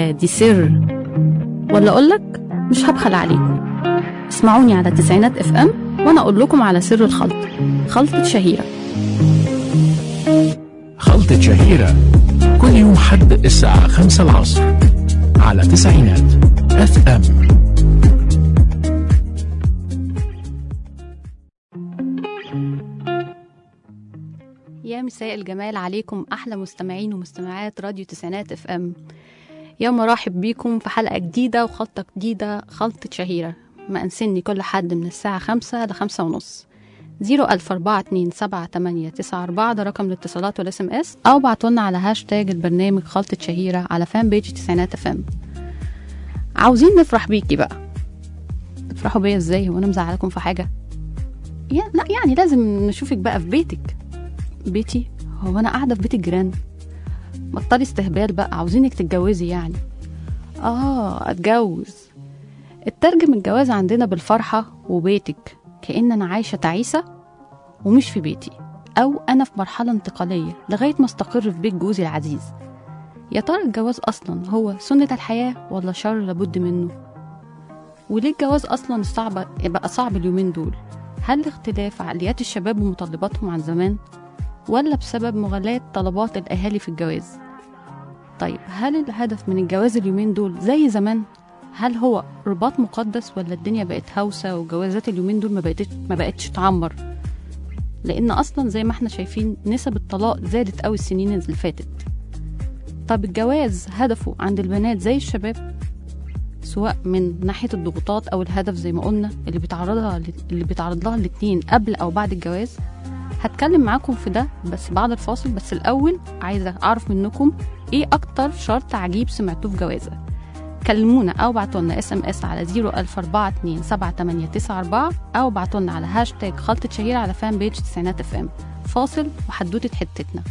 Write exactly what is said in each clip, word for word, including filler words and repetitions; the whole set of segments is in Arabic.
الحياة دي سر ولا أقولك مش هبخل عليكم. اسمعوني على تسعينات اف ام وانا اقول لكم على سر الخلط. خلطة شهيرة. خلطة شهيرة كل يوم حد الساعة خمسة العصر على تسعينات اف ام. يا مساء الجمال عليكم احلى مستمعين ومستمعات راديو تسعينات اف ام. يا مرحب بيكم في حلقة جديدة وخلطة جديدة، خلطة شهيرة. ما انسني كل حد من الساعة خمسة لخمسة ونص. زيرو ألف أربعة اتنين سبعة تمانية تسعة أربعة ده رقم الاتصالات والاس ام اس، أو بعتولنا على هاشتاج البرنامج خلطة شهيرة على فان بيج تسعينات اف ام. عاوزين نفرح بيكي بقى. تفرحوا بيا ازاي وانا مزعلكم في حاجة؟ يعني لا، يعني لازم نشوفك بقى في بيتك. بيتي؟ هو انا قاعدة في بيت الجيران؟ بطلي استهبال بقى، عاوزينك تتجوزي يعني. اه اتجوز. الترجم الجواز عندنا بالفرحة وبيتك، كأن أنا عايشة تعيسة ومش في بيتي، أو أنا في مرحلة انتقالية لغاية ما استقر في بيت جوزي العزيز. يا ترى الجواز أصلا هو سنة الحياة ولا شر لابد منه؟ وليه الجواز أصلا صعب بقى صعب اليومين دول؟ هل اختلاف عقليات الشباب ومتطلباتهم عن زمان، ولا بسبب مغالاة طلبات الأهالي في الجواز؟ طيب هل الهدف من الجواز اليومين دول زي زمان؟ هل هو رباط مقدس، ولا الدنيا بقت هوسة وجوازات اليومين دول ما بقتش ما بقتش تعمر؟ لأن أصلا زي ما احنا شايفين نسب الطلاق زادت قوي السنين اللي فاتت. طب الجواز هدفه عند البنات زي الشباب، سواء من ناحية الضغوطات أو الهدف زي ما قلنا اللي بيتعرضها اللي بيتعرض لها الاتنين قبل أو بعد الجواز؟ هتكلم معاكم في ده بس بعد الفاصل. بس الأول عايزة أعرف منكم إيه أكتر شرط عجيب سمعتوه في جوازة. كلمونا أو بعتولنا اس ام اس على زيرو ألف أربعة اتنين سبعة تمانية تسعة أربعة، أو بعتولنا على هاشتاج خلطة شهيرة على فان بيج تسعينات اف ام. فاصل وحدوتة حتتنا.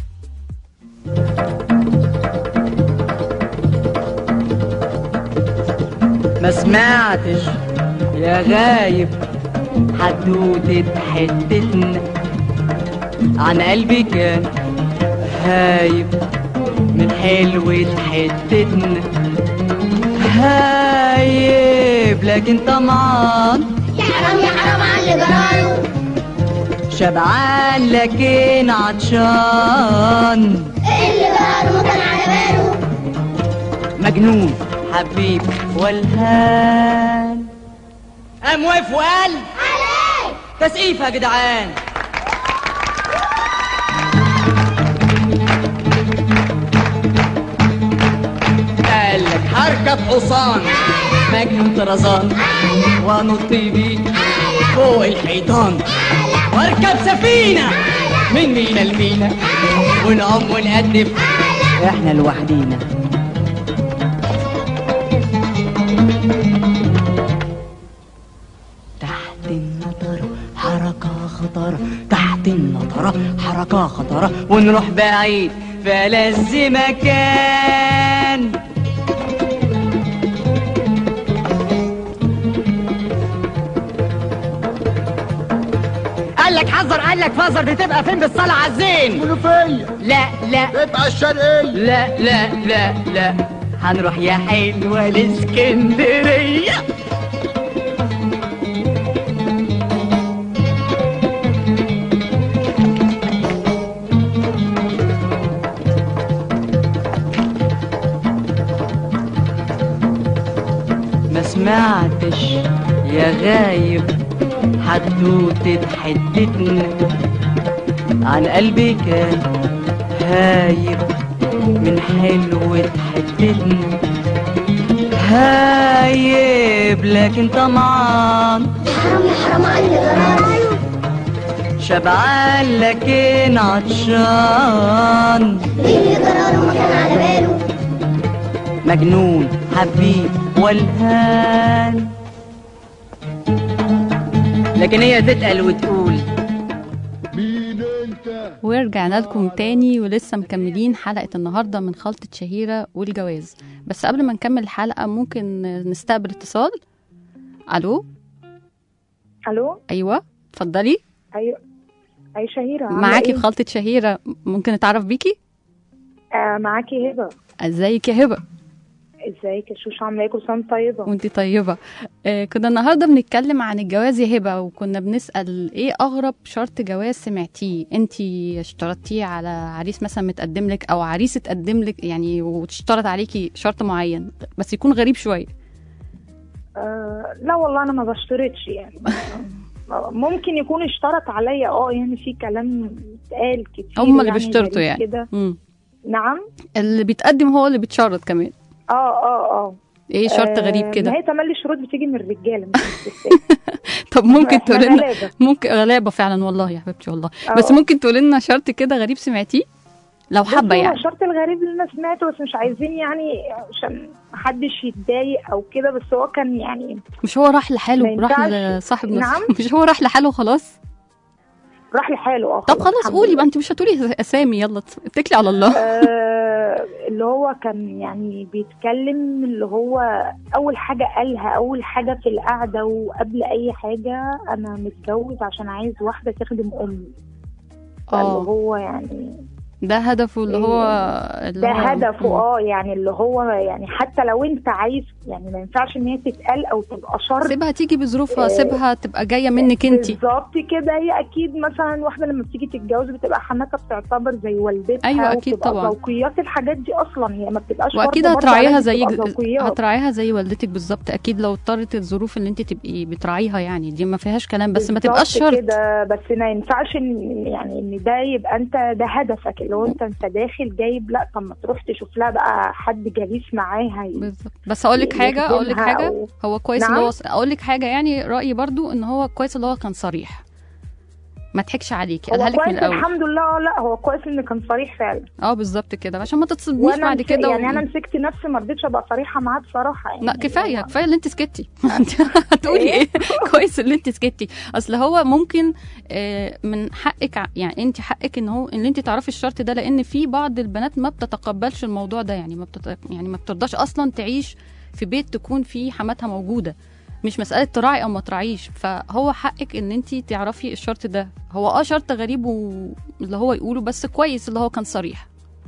ما سمعتش يا غايب حدوتة حتتنا، عن قلبي كان هايب من حلوة حتتنا. هايب لكن طمعان، يا حرام يا حرام على اللي جراله. شبعان لكن عطشان، اللي جراله ما كان على باله. مجنون حبيب والهان. قام واقف وقال عليك تسقيف يا جدعان. قالك هركب حصان مجنون طرزان، وانط بيه فوق الحيطان، واركب سفينة من مينا لمينا، ونعوم ونقدف احنا لوحدينا. تحت النطرة حركة خطرة، تحت النطرة حركة خطرة، ونروح بعيد في ألذ مكان. قالك حذر قالك فذر، دي تبقى فين بالصلاة عالزين؟ منوفية. لا لا تبقى الشرقية. لا لا لا لا هنروح يا حلوة الاسكندرية. ما سمعتش يا غايب حدوتة حتتنا، عن قلبي كان هايب من حلوة حتتنا. هايب لكن طمعان، يا حرام يا حرام على اللي جراله. شبعان لكن عطشان، اللي جراله ما كان على باله. مجنون حبيب والهان. لكن هي تتقل وتقول مين انت؟ ورجعنا لكم تاني ولسه مكملين حلقة النهاردة من خلطة شهيرة والجواز. بس قبل ما نكمل الحلقة ممكن نستقبل اتصال. ألو. الو. أيوة اتفضلي. ايوه اي شهيرة معاكي إيه؟ في خلطة شهيرة، ممكن نتعرف بيكي؟ آه معاكي هبة. ازيك يا هبة؟ ازيك يا شوشو، عامله ايه؟ كل سنه طيبه. وانت طيبة. آه كنا النهاردة بنتكلم عن الجواز يا هبة، وكنا بنسأل ايه أغرب شرط جواز سمعتيه انت اشترطتيه على عريس مثلا متقدم لك أو عريس اتقدم لك، يعني وتشترط عليكي شرط معين بس يكون غريب شوية. آه لا والله انا ما بشترطش يعني. ممكن يكون اشترط عليا اه يعني في كلام اتقال كتير. هم اللي يعني بيشترطوا يعني كده. مم. نعم. اللي بيتقدم هو اللي بيتشرط كمان. اه اه اه ايه شرط غريب ما كده؟ هي تملي الشروط بتيجي من الرجاله مش من الستات. طب ممكن تقول لنا؟ غلابة. ممكن غلابة فعلا والله يا حبيبتي والله. أوه. بس ممكن تقول لنا شرط كده غريب سمعتيه لو حابة بصوا، هو يعني. الشرط الغريب اللي انا سمعته بس مش عايزين يعني عشان محدش يتضايق او كده، بس هو كان يعني مش هو راح ما لحاله، راح ينفعش. لصاحب نفسه. نعم. مش هو راح لحاله خلاص. راح لحاله. اه طب خلاص الحمد قولي لله. بقى، انت مش هتقولي اسامي، يلا اتكلي على الله. آه اللي هو كان يعني بيتكلم، اللي هو اول حاجه قالها اول حاجه في القعده وقبل اي حاجه: انا متجوز عشان عايز واحده تخدم امي. اللي اه هو يعني ده هدفه اللي هو اللي ده هو هدفه. مم. اه يعني اللي هو يعني حتى لو انت عايز يعني ما ينفعش ان هي تتقال او تبقى شر. سيبها تيجي بظروفها، آه، سيبها تبقى جايه منك انت. بالظبط كده. هي اكيد مثلا واحده لما بتيجي تتجوز بتبقى حماتها بتعتبر زي والدتها. أيوة أكيد وبتبقى طبعا. ذوقيات الحاجات دي اصلا هي ما بتبقاش واكيد فرض برضه هتراعيها عليها، زي بتبقى ذوقيات. هتراعيها زي والدتك بالظبط. اكيد لو اضطرت الظروف اللي انت تبقي بتراعيها يعني دي ما فيهاش كلام، بس ما تبقاش بالظبط شرط كده. بس ما ينفعش ان يعني ان ده يبقى انت ده هدفك، اللي هو انت انت داخل جايب. لا طب ما تروح تشوف لها بقى حد جليس معاها. بالظبط. بس اقول لك حاجه اقول لك يخدمها حاجه أو... هو كويس نعم؟ اللي هو اقول لك حاجه يعني رايي برضو ان هو كويس اللي هو كان صريح، ما تضحكش عليكي، قالها هو لك من كويس الاول. الحمد لله. لا هو كويس ان كان صريح فعلا. اه بالظبط كده عشان ما تتصدميش وانا بعد مس- كده يعني و... انا مسكت نفسي ما رضيتش ابقى صريحه معاه بصراحه يعني. لا كفايه هو- كفايه اللي انت سكتي. هتقولي ايه؟ كويس اللي انت سكتي. اصل هو ممكن آه، من حقك ع- يعني انت حقك ان هو ان انت تعرفي الشرط ده، لان في بعض البنات ما بتتقبلش الموضوع ده، يعني ما بتت... يعني ما بترضاش اصلا تعيش في بيت تكون فيه حماتها موجوده. مش مساله تراعي او ما تراعيش، فهو حقك ان انت تعرفي الشرط ده. هو اه شرط غريب واللي هو يقوله، بس كويس اللي هو كان صريح.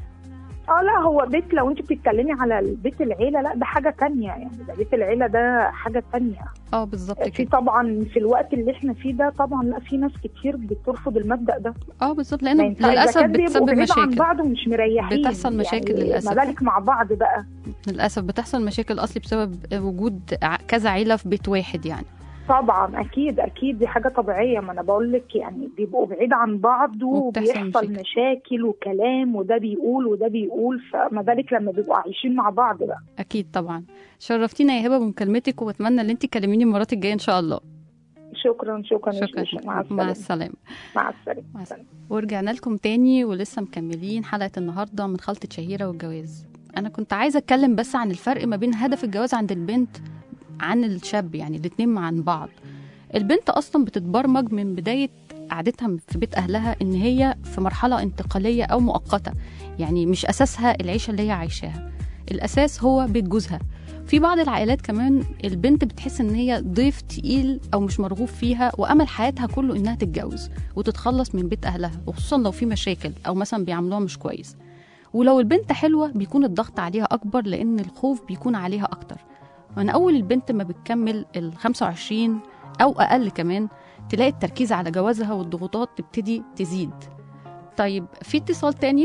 اه لا هو بيت، لو انت بتتكلمي على بيت العيله لا ده حاجه تانية يعني. ده بيت العيله ده حاجه تانية. اه بالظبط في كده. طبعا في الوقت اللي احنا فيه ده طبعا لا في ناس كتير بترفض المبدأ ده. اه بالظبط، ما لانه ينفعش. إذا للاسف كان بيبقوا بتسبب بعيد عن مشاكل. بعض ومش مريحين. بتحصل مشاكل يعني للأسف. ما بالك مع بعض بقى. للأسف بتحصل مشاكل أصلي بسبب وجود ع- كذا عيلة في بيت واحد يعني. طبعا اكيد اكيد دي حاجه طبيعيه. ما انا بقول لك يعني بيبقوا بعيد عن بعض وبتحصل وبيحصل مشاكل. مشاكل وكلام، وده بيقول وده بيقول، فما بالك لما بيبقوا عايشين مع بعض بقى. أكيد طبعا. شرفتينا يا هبة بمكالمتك، وأتمنى إن أنت تكلميني المرات الجاية إن شاء الله. شكرا شكرا يا شكرا. شيشة. مع مع السلامه. السلامة. مع السلامه. مع السلامة. ورجعنا لكم تاني ولسه مكملين حلقة النهاردة من خلطة شهيرة والجواز. أنا كنت عايزة أتكلم بس عن الفرق ما بين هدف الجواز عند البنت عن الشاب، يعني الاتنين عن بعض. البنت أصلا بتتبرمج من بداية قعدتها في بيت أهلها إن هي في مرحلة انتقالية أو مؤقتة، يعني مش أساسها العيشة اللي هي عايشاها، الأساس هو بيت جوزها. في بعض العائلات كمان البنت بتحس إن هي ضيف تقيل أو مش مرغوب فيها، وأمل حياتها كله إنها تتجوز وتتخلص من بيت أهلها، وخصوصا لو في مشاكل أو مثلا بيعاملوها مش كويس. ولو البنت حلوة بيكون الضغط عليها أكبر لأن الخوف بيكون عليها أكتر. من أول البنت ما بتكمل ال خمسة وعشرين أو أقل كمان تلاقي التركيز على جوازها والضغوطات تبتدي تزيد. طيب في اتصال تاني.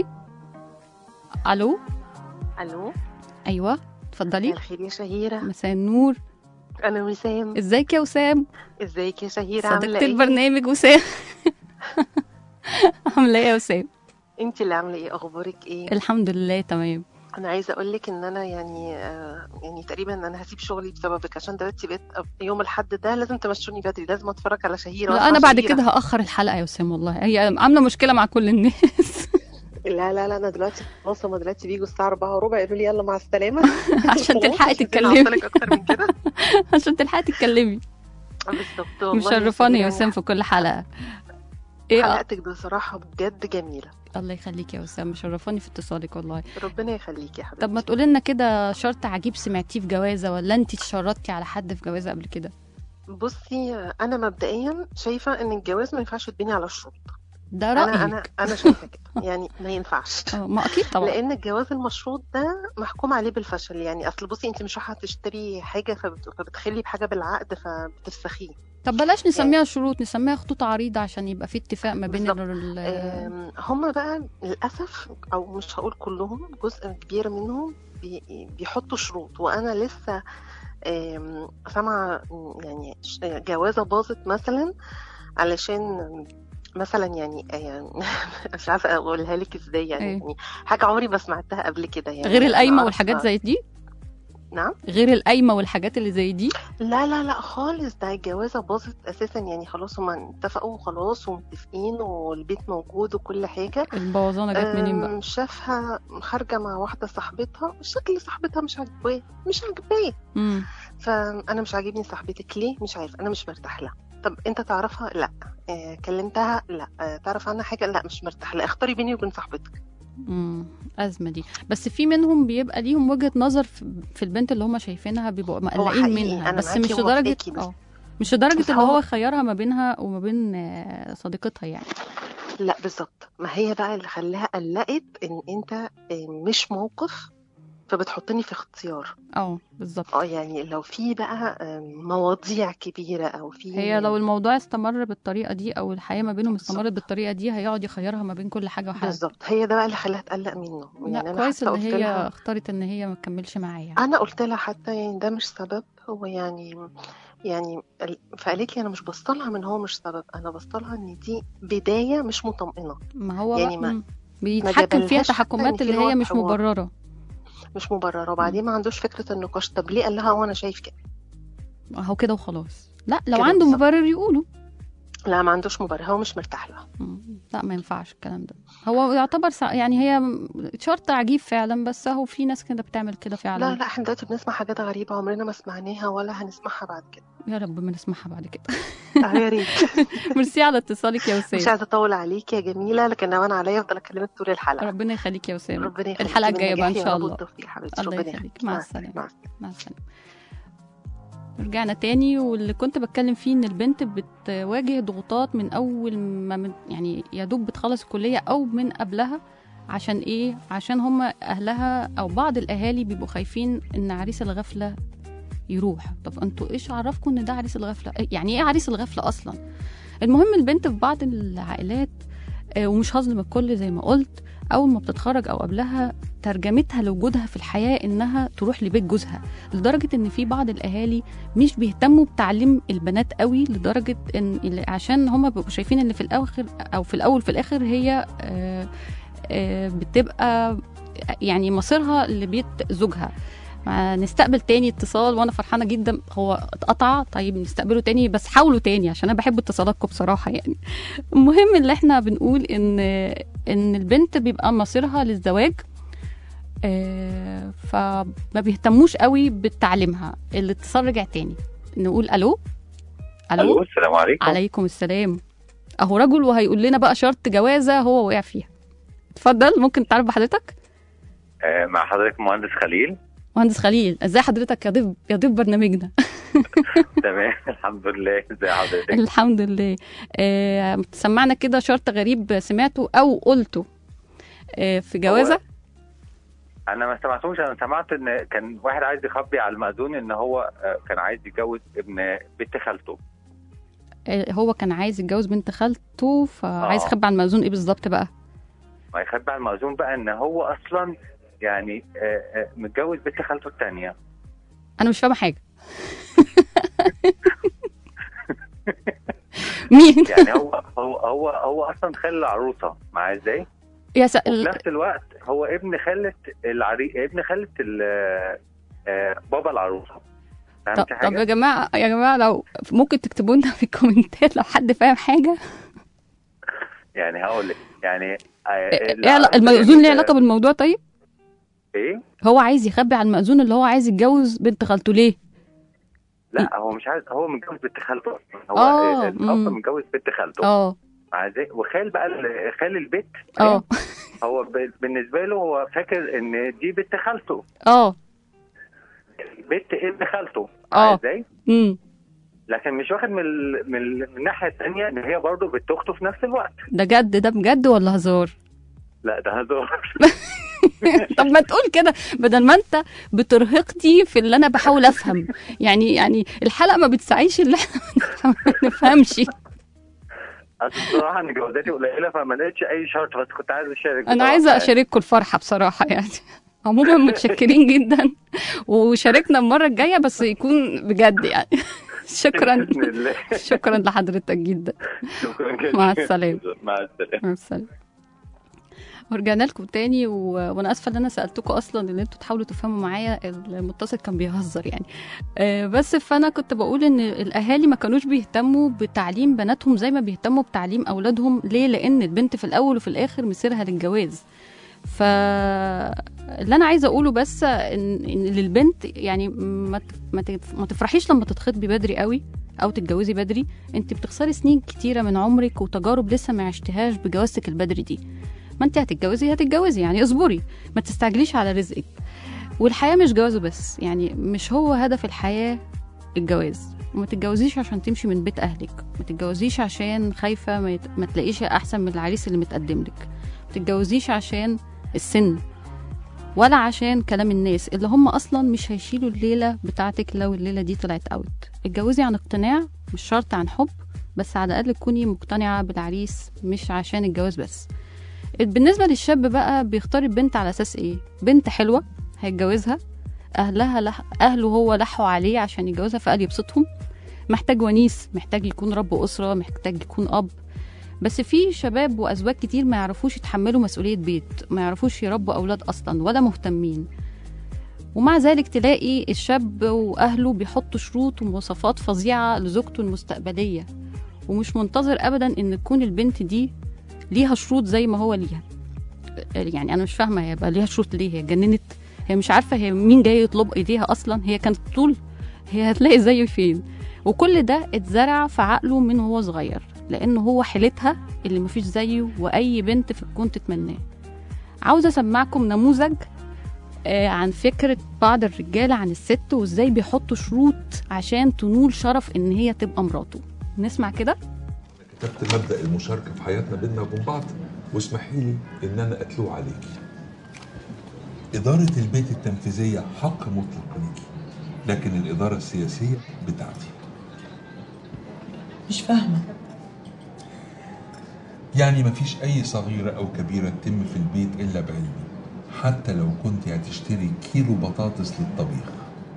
ألو. الو. أيوة اتفضلي. الخير يا شهيرة. مساء النور. انا وسام. ازيك يا وسام؟ ازيك يا شهيرة؟ عاملة صديقة ايه؟ البرنامج وسام. عاملة ايه يا وسام؟ انت اللي عاملة ايه؟ اخبارك ايه؟ الحمد لله تمام. انا عايزة اقولك ان انا يعني آه يعني تقريبا انا هسيب شغلي بسببك، عشان دلوقتي بقيت يوم الحد ده لازم تمشوني بدري، لازم اتفرج على شهيرة. لا انا بعد كده هاخر الحلقه يا وسام، والله هي عامله مشكله مع كل الناس. لا لا لا انا دلوقتي خلاص، هما دلوقتي بيجوا الساعة أربعة وربع يقولوا لي يلا مع السلامة. عشان تلحقي تتكلمي. اكتر من كده. عشان تلحقي تتكلمي. بالظبط والله. مشرفاني يا وسام في كل حلقه. ايه حلقتك بصراحة بجد جميلة. الله يخليك يا وسام، مشرفاني في اتصالك والله. ربنا يخليك يا حبيبتي. طب ما تقولي لنا كده شرط عجيب سمعتيه في جوازه، ولا انت اتشرطتي على حد في جوازه قبل كده؟ بصي انا مبدئيا شايفة ان الجواز ما ينفعش تبني على الشروط. ده انا رايك. انا انا شايفه كده، يعني ما ينفعش. اه ما اكيد طبعا. لان الجواز المشروط ده محكوم عليه بالفشل. يعني اصل بصي، انت مش رايحه تشتري حاجه فبت- فبتخلي بحاجه بالعقد فبتفسخيه. طب بلاش يعني نسميها شروط، نسميها خطوط عريضة عشان يبقى في اتفاق ما بين بالظبط. ال آم، هم بقى للاسف، او مش هقول كلهم، جزء كبير منهم بي- بيحطوا شروط. وانا لسه آم، سامعه يعني ش- جوازه باظت مثلا علشان مثلا يعني يعني مش عارفه اقولها لك ازاي. يعني ايه؟ يعني حاجه عمري ما سمعتها قبل كده. يعني غير انا القايمة اعرف. والحاجات زي دي؟ نعم. غير القايمة والحاجات اللي زي دي؟ لا لا لا خالص، ده الجوازه باظت اساسا. يعني خلاص هما اتفقوا وخلاص ومتفقين والبيت موجود وكل حاجه. البوظانة جت منين بقى؟ أم، شافها خارجه مع واحده صاحبتها، شكل صاحبتها مش عاجباه مش عاجباه امم فانا مش عاجبني صاحبتك ليه؟ مش عارف، انا مش مرتاح لها. طب انت تعرفها؟ لا. آه، كلمتها؟ لا. آه، تعرف عنها حاجه؟ لا. مش مرتاح لها. اختاري بيني وبين صاحبتك. امم أزمة دي. بس في منهم بيبقى ليهم وجهة نظر في في البنت اللي هم شايفينها، بيبقوا مقلقين حقيقي منها، أنا بس معاكي مش لدرجة وموافقاكي، بس اه مش لدرجة بس اللي هو هو يخيرها ما بينها وما بين آه، صديقتها يعني. لا بالظبط. ما هي بقى اللي خلاها قلقت ان انت آه، مش موقف فبتحطني في اختيار. اه بالظبط. اه يعني لو في بقى آه، مواضيع كبيره او في هي لو الموضوع استمر بالطريقة دي أو الحياة ما بينهم استمرت بالظبط بالطريقة دي، هيقعد يخيرها ما بين كل حاجة وحاجة. بالظبط هي ده بقى اللي خلاها تقلق منه. لا يعني انا كويس حتى ان قلت هي لها، اختارت ان هي ما تكملش معاه يعني. انا قلت لها حتى يعني ده مش سبب. هو يعني يعني ال- فقالت لي انا مش بصلها من هو مش سبب، انا بصلها ان دي بدايه مش مطمئنه. ما هو بقى يعني ما مم. ما بيتحكم فيها جابلهاش حتى ان تحكمات في اللي هي لغه مش حوار، مبررة. مش مبرره. مم. وبعدين ما عندوش فكره النقاش. طب ليه قال لها وانا شايف كده؟ اهو كده وخلاص. لا لو كده عنده بالظبط. مبرر يقوله. لا ما عندوش مبرر، هو مش مرتاح لها. مم. لا ما ينفعش الكلام ده. هو يعتبر سع... يعني هي شرط عجيب فعلا، بس اهو في ناس كده بتعمل كده لا فعلا. لا احنا دلوقتي بنسمع حاجات غريبه عمرنا ما سمعناها ولا هنسمعها بعد كده. يا رب ما نسمعها بعد كده. اه يا ريت. ميرسي على اتصالك يا مش وسام. عايزه اطول عليكي يا جميله، لكن لو انا عليا افضل اكلمك طول الحلقه. ربنا يخليك يا وسام. ربنا يخليكي. الحلقة الجاية بقى ان بالنجاح يا شاء رب الله. والتوفيق حبيبتي. الله ربنا يخليك. يخليك. مع مع السلامة. السلامه. مع مع السلامة. رجعنا تاني، واللي كنت بتكلم فيه ان البنت بتواجه ضغوطات من اول ما من يعني يا دوب بتخلص الكلية او من قبلها. عشان ايه؟ عشان هم اهلها او بعض الاهالي بيبقوا خايفين ان عريس الغفلة يروح. طب انتوا ايش عرفكم ان ده عريس الغفلة؟ يعني ايه عريس الغفلة اصلا؟ المهم البنت في بعض العائلات، آه، ومش هظلم الكل زي ما قلت، اول ما بتتخرج او قبلها ترجمتها لوجودها في الحياة انها تروح لبيت جوزها، لدرجة ان في بعض الاهالي مش بيهتموا بتعليم البنات قوي، لدرجة ان عشان هما بيبقوا شايفين ان في الاخر او في الاول في الاخر هي آه، آه، بتبقى يعني مصيرها لبيت زوجها. نستقبل تاني اتصال، وانا فرحانه جدا. هو اتقطع، طيب نستقبله تاني، بس حاولوا تاني عشان انا بحب اتصالاتكم بصراحه يعني. المهم اللي احنا بنقول ان ان البنت بيبقى مصيرها للزواج، آه، فما بيهتموش قوي بتعليمها. الاتصال رجع تاني، نقول الو. الو السلام عليكم. عليكم السلام. اهو رجل وهيقول لنا بقى شرط جوازه هو وقع فيها. اتفضل، ممكن تعرف بحضرتك؟ آه مع حضرتك مهندس خليل. مهندس خليل، ازاي حضرتك يا ضيف يا ضيف برنامجنا؟ تمام الحمد لله. ازي حضرتك؟ الحمد لله. آه، سمعنا كده شرط غريب سمعته او قلته آه، في جوازه. انا ما سمعتوش. انا سمعت ان كان واحد عايز يخبي على المأذون ان هو آه كان عايز يتجوز ابن بنت خالته. آه، هو كان عايز يتجوز بنت خالته، فعايز آه. يخبي على المأذون ايه بالظبط بقى؟ ما يخبي على المأذون بقى ان هو اصلا يعني آه آه متجوز بنت خالته الثانيه. انا مش فاهمه حاجه. مين؟ يعني هو هو هو هو اصلا خال العروسه معاه ازاي؟ يا س... وفي نفس الوقت هو ابن خالة العري ابن خالة ال... آه بابا العروسه. طب, طب يا جماعه يا جماعه لو ممكن تكتبوا لنا في الكومنتات لو حد فاهم حاجه. يعني هقول لك يعني آه ايه المأذون ليه علاقه بالموضوع؟ طيب ايه هو عايز يخبي على المأذون اللي هو عايز يتجوز بنت خالته ليه؟ لا هو مش عايز، هو متجوز بنت خالته اصلا. هو آه، الاب مم. متجوز بنت خالته. اه عايز- وخال بقى ال- خال البيت. اه هو ب- بالنسبه له هو فاكر ان دي بنت خالته، اه بنت ابن خالته. آه. ازاي؟ امم لكن مش واخد من ال... من, ال... من الناحيه الثانيه ان هي برضه بتخطو في نفس الوقت. ده جد؟ ده بجد ولا هزار؟ لا ده هزار. طب ما تقول كده بدل ما انت بترهقني في اللي انا بحاول افهم. يعني يعني الحلقه ما بتساعيش اللي احنا ما نفهمش. الصراحه ان جوازاتي قليله فما لقيتش اي شرط، بس كنت عايز اشارك. انا عايزه اشارككم الفرحه بصراحه يعني. عموما متشكرين جدا، وشاركنا المره الجايه بس يكون بجد يعني. شكرا شكرا لحضرتك جدا. شكرا جدا. مع السلامه. مع السلامه. مع السلامه. ورجعنا لكم تاني و... وانا اسفه ان انا سالتكم اصلا ان انتوا تحاولوا تفهموا معايا، المتصل كان بيهزر يعني. أه بس فانا كنت بقول ان الاهالي ما كانوش بيهتموا بتعليم بناتهم زي ما بيهتموا بتعليم اولادهم. ليه؟ لان البنت في الاول وفي الاخر مصيرها للجواز. فاللي انا عايزه اقوله بس ان, إن للبنت يعني ما ما تفرحيش لما تتخطبي بدري قوي او تتجوزي بدري. انت بتخسري سنين كتيره من عمرك وتجارب لسه ما عشتهاش بجوازتك البدري دي. ما انت هتتجوزي هتتجوزي يعني اصبري، ما تستعجليش على رزقك. والحياه مش جواز بس، يعني مش هو هدف الحياه الجواز. وما تتجوزيش عشان تمشي من بيت اهلك، ما تتجوزيش عشان خايفه ما, يت... ما تلاقيش احسن من العريس اللي متقدم لك، ما تتجوزيش عشان السن ولا عشان كلام الناس اللي هم اصلا مش هيشيلوا الليله بتاعتك لو الليله دي طلعت اوت. اتجوزي عن اقتناع، مش شرط عن حب، بس على الاقل تكوني مقتنعه بالعريس مش عشان الجواز بس. بالنسبه للشاب بقى بيختار البنت على اساس ايه؟ بنت حلوه هيتجوزها، اهلها لح... اهله هو لحوا عليه عشان يتجوزها فقال يبسطهم، محتاج ونيس، محتاج يكون رب اسره، محتاج يكون اب. بس في شباب وازواج كتير ما يعرفوش يتحملوا مسؤوليه بيت، ما يعرفوش يربوا اولاد اصلا ولا مهتمين، ومع ذلك تلاقي الشاب واهله بيحطوا شروط ومواصفات فظيعه لزوجته المستقبليه، ومش منتظر ابدا ان تكون البنت دي ليها شروط زي ما هو ليها. يعني انا مش فاهمه هي بقى ليها شروط ليه؟ هي اتجننت؟ هي مش عارفه هي مين جاي يطلب ايديها اصلا؟ هي كانت طول هي هتلاقي زيه فين؟ وكل ده اتزرع في عقله من وهو صغير، لانه هو حيلتها اللي مفيش زيه واي بنت في الكون تتمناه. عاوزه اسمعكم نموذج آه عن فكره بعض الرجاله عن الست وازاي بيحطوا شروط عشان تنول شرف ان هي تبقى مراته. نسمع كده. كتبت مبدأ المشاركة في حياتنا بيننا وبين بعض، واسمحي لي إن أنا أتلو عليكي. إدارة البيت التنفيذية حق مطلق ليكي، لكن الإدارة السياسية بتاعتي. مش فاهمة. يعني مفيش أي صغيرة أو كبيرة تتم في البيت إلا بعلمي، حتى لو كنت هتشتري كيلو بطاطس للطبيخ.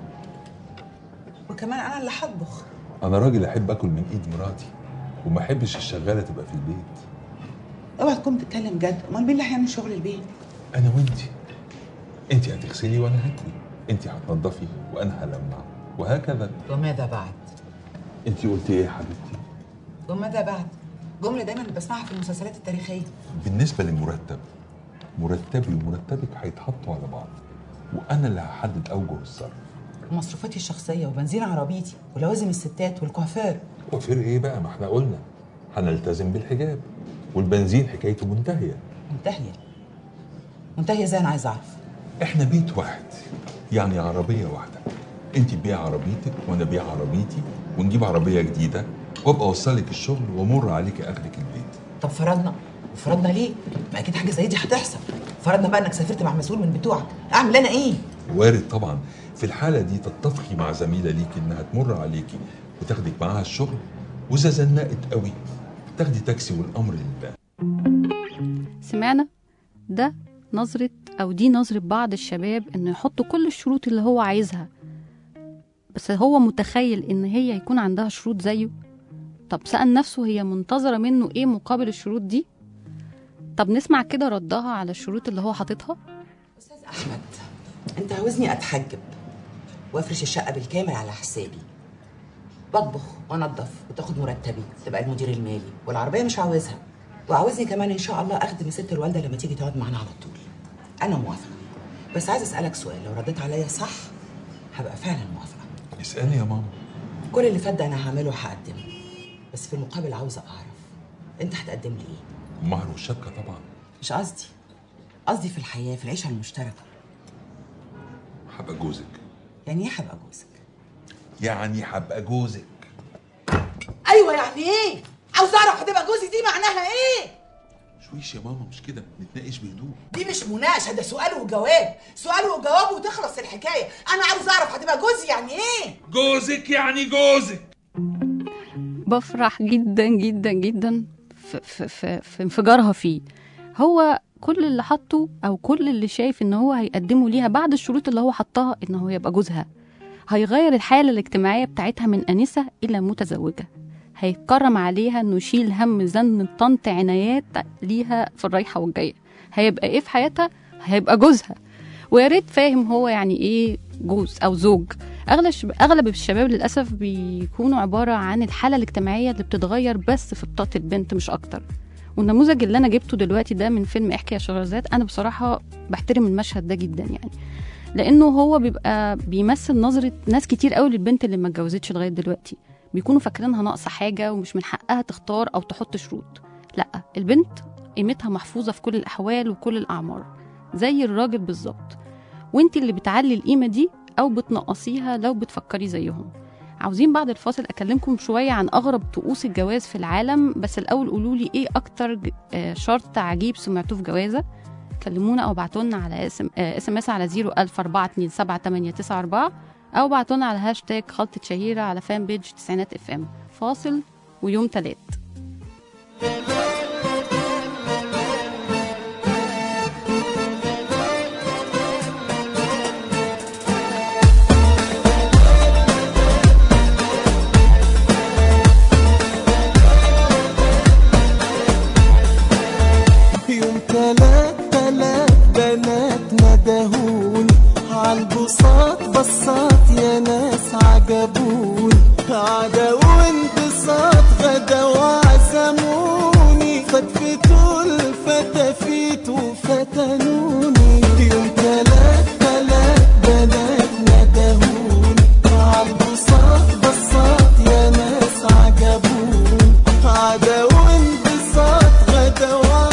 وكمان أنا اللي هطبخ. أنا راجل أحب أكل من إيد مراتي، وما احبش الشغاله تبقى في البيت. اوعى تكون بتتكلم جد، امال مين اللي هيعمل شغل البيت؟ انا وانتي. انتي هتغسلي وانا هاكلي، انتي هتنضفي وانا هلمع، وهكذا. وماذا بعد؟ انتي قلتي ايه يا حبيبتي؟ وماذا بعد؟ جمله دايما بسمعها في المسلسلات التاريخيه. بالنسبه للمرتب، مرتبي ومرتبك هيتحطوا على بعض، وانا اللي هحدد اوجه الصرف. ومصروفاتي الشخصيه وبنزين عربيتي ولوازم الستات والكوافير. كوافير ايه بقى؟ ما احنا قلنا هنلتزم بالحجاب، والبنزين حكايته منتهيه. منتهيه؟ منتهيه ازاي؟ انا عايز اعرف. احنا بيت واحد، يعني عربيه واحده. انت تبيع عربيتك وانا ابيع عربيتي، ونجيب عربيه جديده، وابقى اوصلك الشغل وامر عليك اخرك البيت. طب فرضنا فرضنا ليه؟ ما اكيد حاجه زي دي هتحصل. فرضنا بقى انك سافرت مع مسؤول من بتوعك، اعمل انا ايه؟ وارد طبعا. في الحاله دي تتفقي مع زميله ليكي انها تمر عليكي وتاخدك معاها الشغل، واذا زنقت قوي تاخدي تاكسي والامر لله. سمعنا ده نظرة أو دي نظرة بعض الشباب إنه يحطوا كل الشروط اللي هو عايزها، بس هو متخيل إن هي يكون عندها شروط زيه. طب سأل نفسه هي منتظرة منه إيه مقابل الشروط دي؟ طب نسمع كده ردها على الشروط اللي هو حاططها. أستاذ أحمد، أنت عاوزني أتحجب وأفرش الشقة بالكامل على حسابي، بطبخ وأنظف وتاخد مرتبي، تبقى المدير المالي، والعربية مش عاوزها، وعاوزني كمان إن شاء الله أخدم ست الوالدة لما تيجي تقعد معانا على طول. أنا موافقة، بس عايز أسألك سؤال، لو رديت عليا صح هبقى فعلا موافقة. اسألي يا ماما. كل اللي فات ده أنا هعمله وهقدمه، بس في المقابل عاوزة أعرف أنت هتقدم لي إيه؟ المهر والشبكة طبعا. مش قصدي، قصدي في الحياة، في العيشة المشتركة. هبقى جوزك. يعني إيه هبقى جوزك؟ يعني هبقى جوزك. ايوه يعني ايه؟ عاوز اعرف هتبقى جوزي دي معناها ايه؟ شويش يا ماما، مش كده، نتناقش بهدوء. دي مش مناقشه، ده سؤال وجواب، سؤال وجواب وتخلص الحكايه. انا عاوز اعرف هتبقى جوزي يعني ايه؟ جوزك يعني جوزك. بفرح جدا جدا جدا في, في, في, في انفجارها فيه. هو كل اللي حطه او كل اللي شايف ان هو هيقدمه ليها بعد الشروط اللي هو حطها ان هو يبقى جوزها، هيغير الحالة الاجتماعية بتاعتها من أنسة إلى متزوجة، هيتكرم عليها انه يشيل هم زن طنط عنايات ليها في الرايحة والجاية. هيبقى ايه في حياتها؟ هيبقى جوزها. ويا ريت فاهم هو يعني ايه جوز او زوج. اغلب اغلب الشباب للاسف بيكونوا عباره عن الحاله الاجتماعيه اللي بتتغير بس في بطاقه البنت مش اكتر. والنموذج اللي انا جبته دلوقتي ده من فيلم احكي يا شهرزاد، انا بصراحه بحترم المشهد ده جدا يعني، لانه هو بيبقى بيمثل نظره ناس كتير قوي للبنت اللي ما اتجوزتش لغايه دلوقتي. بيكونوا فاكرينها ناقصه حاجه ومش من حقها تختار او تحط شروط. لا، البنت قيمتها محفوظه في كل الاحوال وكل الاعمار زي الراجل بالظبط، وانت اللي بتعلي القيمه دي او بتنقصيها لو بتفكري زيهم. عاوزين بعد الفاصل اكلمكم شويه عن اغرب طقوس الجواز في العالم، بس الاول قولوا لي ايه اكتر شرط عجيب سمعتوه في جوازه. كلمونا او ابعتوا لنا على اس ام اس على صفر ألف أربعة اتنين سبعة تمانية تسعة أربعة او ابعتوا لنا على هاشتاج خلطة شهيرة على فان بيج تسعينات اف ام. فاصل ويوم تلات. يوم تلات تلات بنات ندهوني عالبساط بصات يا ناس عجبوني، عدا وانبساط غدا وعزموني، فتفتوا الفتافيت وفتنوني. يوم تلات تلات بنات ندهوني عالبساط بصات يا ناس عجبوني، عدا وانبساط غدا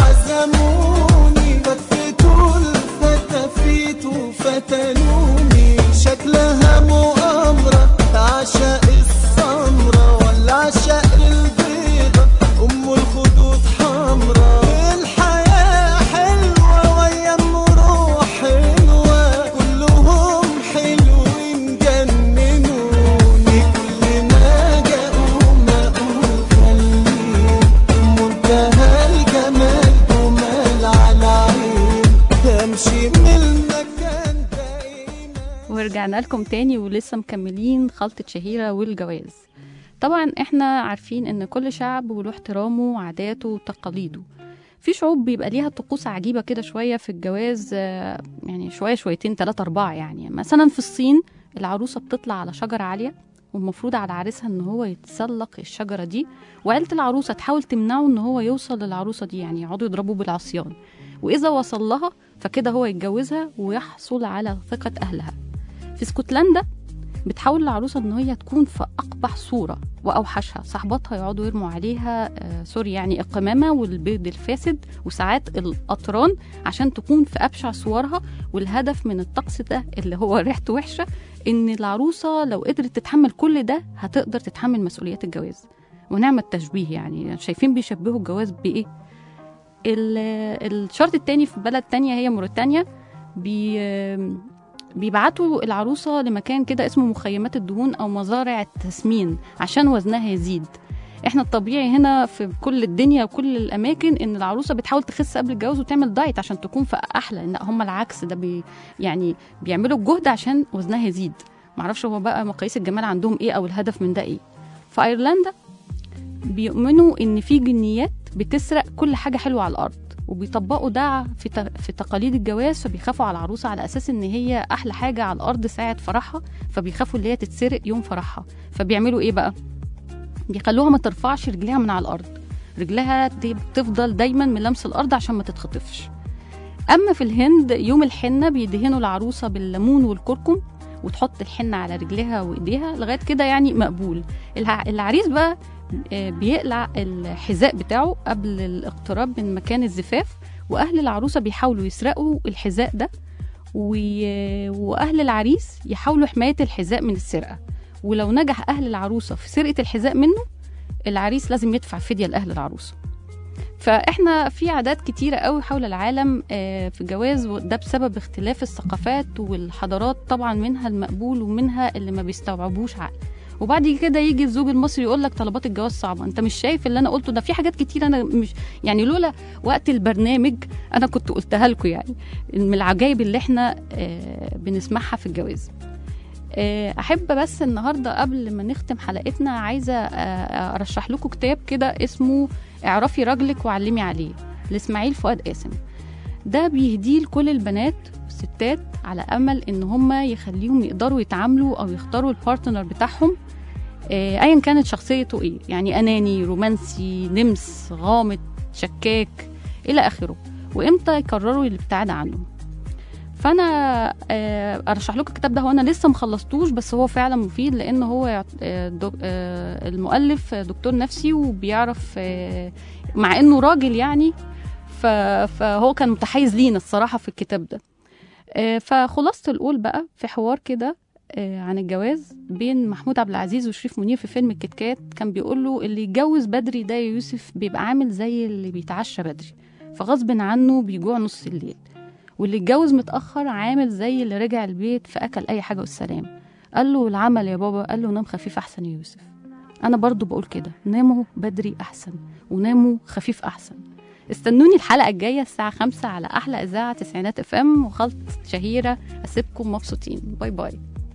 وعزموني، فتفتوا الفتافيت وفتنوني. شكلها مؤامرة عشاء السمرة ولا عشاء البيضة أم الخدود حمرة. الحياة حلوة ويا الروح حلوة، كلهم حلوين جننوني. كل ما جاءوا ما أقول خليهم منتهى الجمال جمال على عين، تمشي من المكان دايما. ورجعنا لكم تاني ولسه مكملين خلطة شهيرة والجواز. طبعا احنا عارفين ان كل شعب وله احترامه وعاداته وتقاليده. في شعوب بيبقى ليها طقوس عجيبة كده شوية في الجواز، يعني شوية شويتين تلاتة أربعة. يعني مثلا في الصين العروسة بتطلع على شجرة عالية والمفروض على عريسها ان هو يتسلق الشجرة دي، وعيلة العروسة تحاول تمنعه ان هو يوصل للعروسة دي، يعني يقعدوا يضربوا بالعصيان، وإذا وصل لها فكده هو يتجوزها ويحصل على ثقة أهلها. في اسكتلندا بتحاول العروسة ان هي تكون في أقبح صورة وأوحشها، صاحباتها يقعدوا يرموا عليها آه سوري يعني القمامة والبيض الفاسد وساعات القطران عشان تكون في أبشع صورها. والهدف من الطقس ده اللي هو ريحته وحشة ان العروسة لو قدرت تتحمل كل ده هتقدر تتحمل مسؤوليات الجواز. ونعمة تشبيه، يعني شايفين بيشبهوا الجواز بإيه؟ الشرط التاني في بلد تانية هي موريتانيا، بي بيبعتوا العروسة لمكان كده اسمه مخيمات الدهون أو مزارع التسمين عشان وزنها يزيد. احنا الطبيعي هنا في كل الدنيا وكل الأماكن إن العروسة بتحاول تخس قبل الجواز وتعمل دايت عشان تكون في أحلى، إن هم العكس ده بي يعني بيعملوا الجهد عشان وزنها يزيد. معرفش هو بقى مقاييس الجمال عندهم إيه أو الهدف من ده إيه. في أيرلندا بيؤمنوا إن في جنيات بتسرق كل حاجة حلوة على الأرض، وبيطبقوا ده في في تقاليد الجواز، فبيخافوا على العروسه على اساس ان هي احلى حاجه على الارض ساعه فرحها، فبيخافوا ان هي تتسرق يوم فرحها. فبيعملوا ايه بقى؟ بيخلوها ما ترفعش رجلها من على الارض، رجلها تفضل دايما ملامسه الارض عشان ما تتخطفش. اما في الهند يوم الحنه بيدهنوا العروسه بالليمون والكركم وتحط الحنه على رجلها وايديها لغايه كده يعني مقبول. العريس بقى بيقلع الحذاء بتاعه قبل الاقتراب من مكان الزفاف، واهل العروسه بيحاولوا يسرقوا الحذاء ده، واهل العريس يحاولوا حمايه الحذاء من السرقه. ولو نجح اهل العروسه في سرقه الحذاء منه العريس لازم يدفع فدية لأهل العروسة. فاحنا في عادات كتيرة قوي حول العالم في الجواز، وده بسبب اختلاف الثقافات والحضارات طبعا، منها المقبول ومنها اللي ما بيستوعبوش عقل. وبعد كده يجي الزوج المصري يقول لك طلبات الجواز صعبة. انت مش شايف اللي انا قلته ده؟ في حاجات كتير انا مش يعني لولا وقت البرنامج انا كنت قلتها لكم، يعني من العجائب اللي احنا بنسمعها في الجواز. احب بس النهارده قبل ما نختم حلقتنا عايزه ارشح لكم كتاب كده اسمه اعرفي راجلك وعلمي عليه لاسماعيل فؤاد قاسم. ده بيهديه لكل البنات والستات على امل ان هم يخليهم يقدروا يتعاملوا او يختاروا البارتنر بتاعهم ايا كانت شخصيته ايه، يعني اناني، رومانسي، نمس، غامض، شكاك الى اخره، وامتى يقرروا الابتعاد عنه. فانا ارشح لكم الكتاب ده، هو انا لسه مخلصتوش بس هو فعلا مفيد، لان هو المؤلف دكتور نفسي وبيعرف مع انه راجل يعني، فهو كان متحيز لينا الصراحه في الكتاب ده. فخلاصة القول بقى في حوار كده عن الجواز بين محمود عبد العزيز وشريف منير في فيلم الكتكات، كان بيقول له اللي يتجوز بدري ده يا يوسف بيبقى عامل زي اللي بيتعشى بدري فغصب عنه بيجوع نص الليل، واللي اتجوز متأخر عامل زي اللي رجع البيت فأكل أي حاجة والسلام. قال له العمل يا بابا، قال له نام خفيف أحسن يا يوسف. أنا برضو بقول كده، ناموا بدري أحسن وناموا خفيف أحسن. استنوني الحلقة الجاية الساعة خمسة على أحلى إذاعة تسعينات اف ام وخلط شهيرة. أسيبكم مبسوطين، باي باي.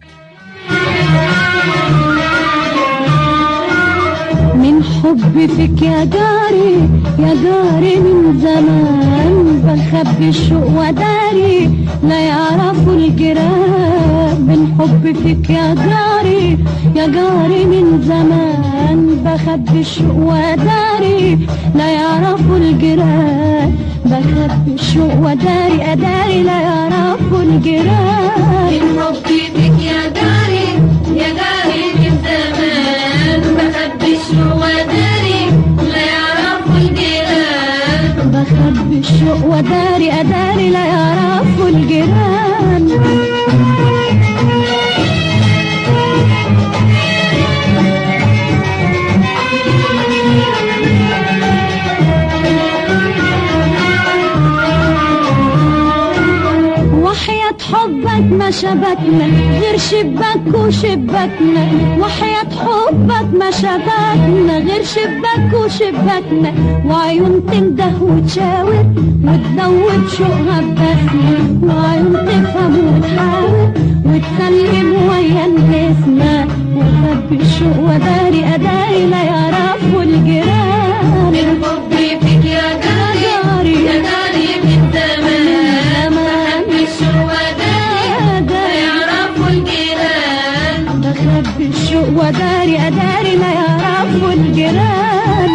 من حب فيك يا جاري يا جاري من زمان بخبي الشوق وداري لا يعرفوا الجيران. من حب فيك يا جاري يا جاري من زمان بخبي الشوق وداري لا يعرفوا الجيران. بخبي الشوق وداري أداري لا يعرفوا الجيران. من حب فيك يا جاري يا جاري من زمان بخبي الشوق وداري لا يعرفوا الجيران. بخبي الشوق وداري أداري لا يعرفوا الجيران. وحياة حبك ما شبكنا غير شباك وشباكنا. وحياة حبك ما شبكنا غير شباك وشباكنا. وعيون تنده وتشاور وتدوب شوقها ببسمة. وعيون تفهم وتحاور وتسلم ويا النسمة. وخبي الشوق وداري أداري لا يعرفوا الجيران. من حبي فيك يا جاري يا جاري من زمان بخبي الشوق وداري لا يعرفوا الجيران. بخبي الشوق وداري أداري لا يعرفوا الجيران.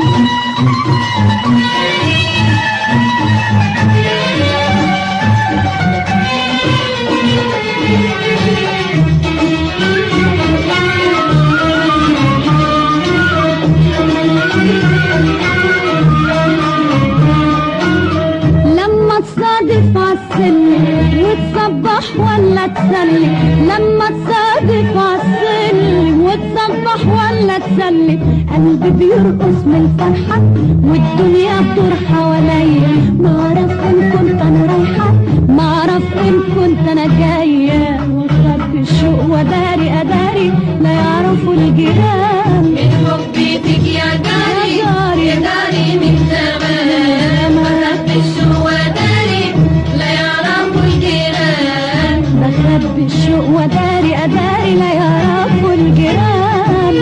لما تصادف عالسلم وتصبح ولا تسلي. لما تصادف عالسلم وتصبح ولا تسلي. قلبي بيرقص من الفرحة والدنيا بتدور حواليا. معرف إن كنت أنا رايحة معرف إن كنت أنا جاية. وخبي الشوق وداري أداري لا يعرفوا الجيران. من حبي فيك يا جاري يا جاري من زمان بخبي الشوق وداري لا يعرفوا الجيران. بخبي الشوق وداري أداري لا يعرفوا الجيران.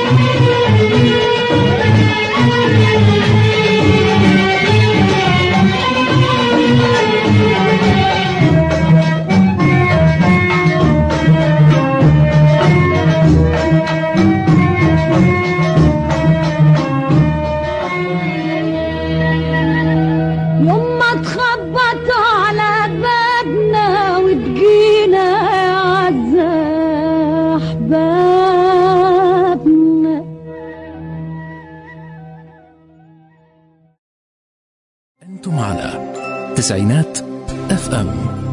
يوم ما تخبطوا على بابنا وتجينا أعز أحبابنا. أنتم على تسعينات اف ام.